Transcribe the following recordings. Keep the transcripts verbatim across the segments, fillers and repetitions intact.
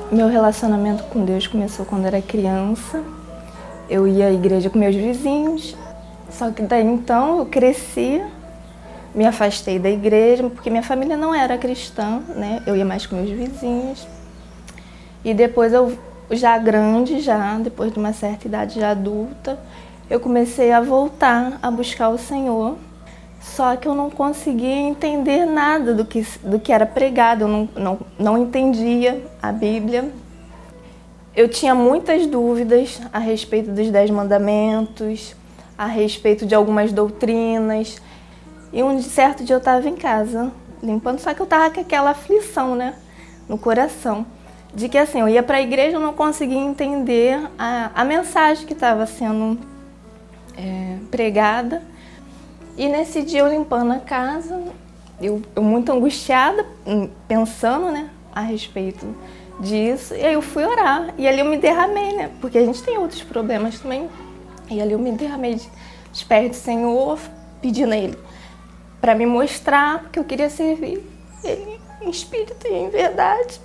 Meu relacionamento com Deus começou quando eu era criança. Eu ia à igreja com meus vizinhos, só que daí então eu cresci, me afastei da igreja, porque minha família não era cristã, né? Eu ia mais com meus vizinhos. E depois eu, já grande, já depois de uma certa idade já adulta, eu comecei a voltar a buscar o Senhor. Só que eu não conseguia entender nada do que, do que era pregado, eu não, não, não entendia a Bíblia. Eu tinha muitas dúvidas a respeito dos Dez Mandamentos, a respeito de algumas doutrinas. E um certo dia eu estava em casa, limpando, só que eu estava com aquela aflição, né, no coração. De que assim, eu ia para a igreja e não conseguia entender a, a mensagem que estava sendo é, pregada. E nesse dia eu limpando a casa, eu, eu muito angustiada, pensando, né, a respeito disso. E aí eu fui orar, e ali eu me derramei, né, porque a gente tem outros problemas também. E ali eu me derramei de, de pés do Senhor, pedindo a Ele para me mostrar que eu queria servir Ele em espírito e em verdade.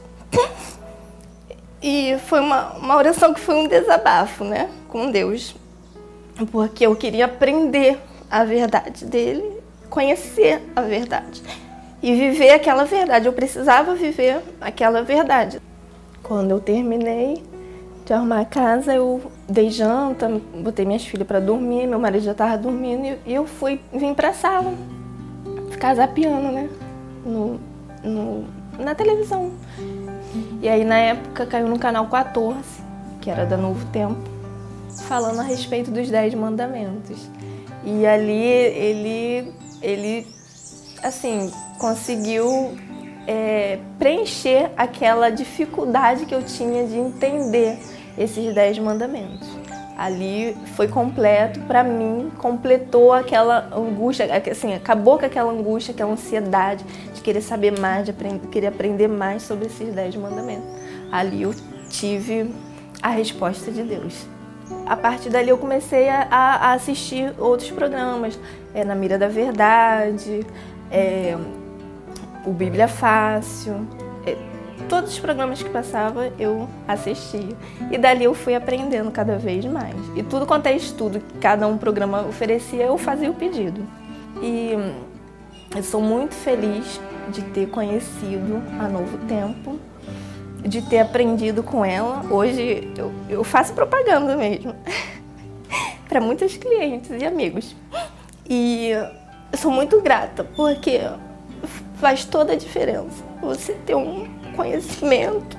E foi uma, uma oração que foi um desabafo, né, com Deus, porque eu queria aprender a verdade dele, conhecer a verdade e viver aquela verdade. Eu precisava viver aquela verdade. Quando eu terminei de arrumar a casa, eu dei janta, botei minhas filhas para dormir, meu marido já estava dormindo e eu fui, vim para a sala, ficar zapeando, né, no, no, na televisão. E aí na época caiu no canal quatorze, que era da Novo Tempo, falando a respeito dos Dez Mandamentos. E ali ele, ele assim, conseguiu é, preencher aquela dificuldade que eu tinha de entender esses Dez Mandamentos. Ali foi completo para mim, completou aquela angústia, assim, acabou com aquela angústia, aquela ansiedade de querer saber mais, de aprender, querer aprender mais sobre esses Dez Mandamentos. Ali eu tive a resposta de Deus. A partir dali eu comecei a, a assistir outros programas, é, Na Mira da Verdade, é, o Bíblia Fácil, é, todos os programas que passava eu assistia. E dali eu fui aprendendo cada vez mais. E tudo quanto é estudo que cada um programa oferecia, eu fazia o pedido. E eu sou muito feliz de ter conhecido a Novo Tempo, de ter aprendido com ela. Hoje eu, eu faço propaganda mesmo para muitos clientes e amigos. E eu sou muito grata, porque faz toda a diferença você ter um conhecimento,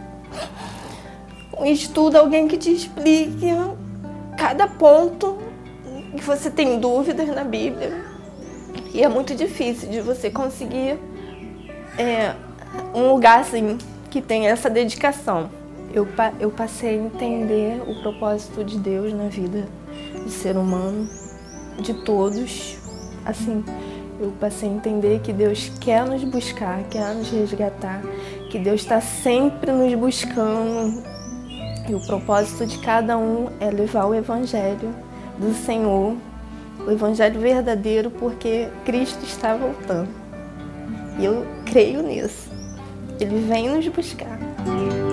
um estudo, alguém que te explique cada ponto que você tem dúvidas na Bíblia. E é muito difícil de você conseguir é, um lugar assim que tem essa dedicação. Eu, eu passei a entender o propósito de Deus na vida do ser humano, de todos. Assim, eu passei a entender que Deus quer nos buscar, quer nos resgatar, que Deus está sempre nos buscando. E o propósito de cada um é levar o Evangelho do Senhor, o Evangelho verdadeiro, porque Cristo está voltando. E eu creio nisso. Ele vem nos buscar.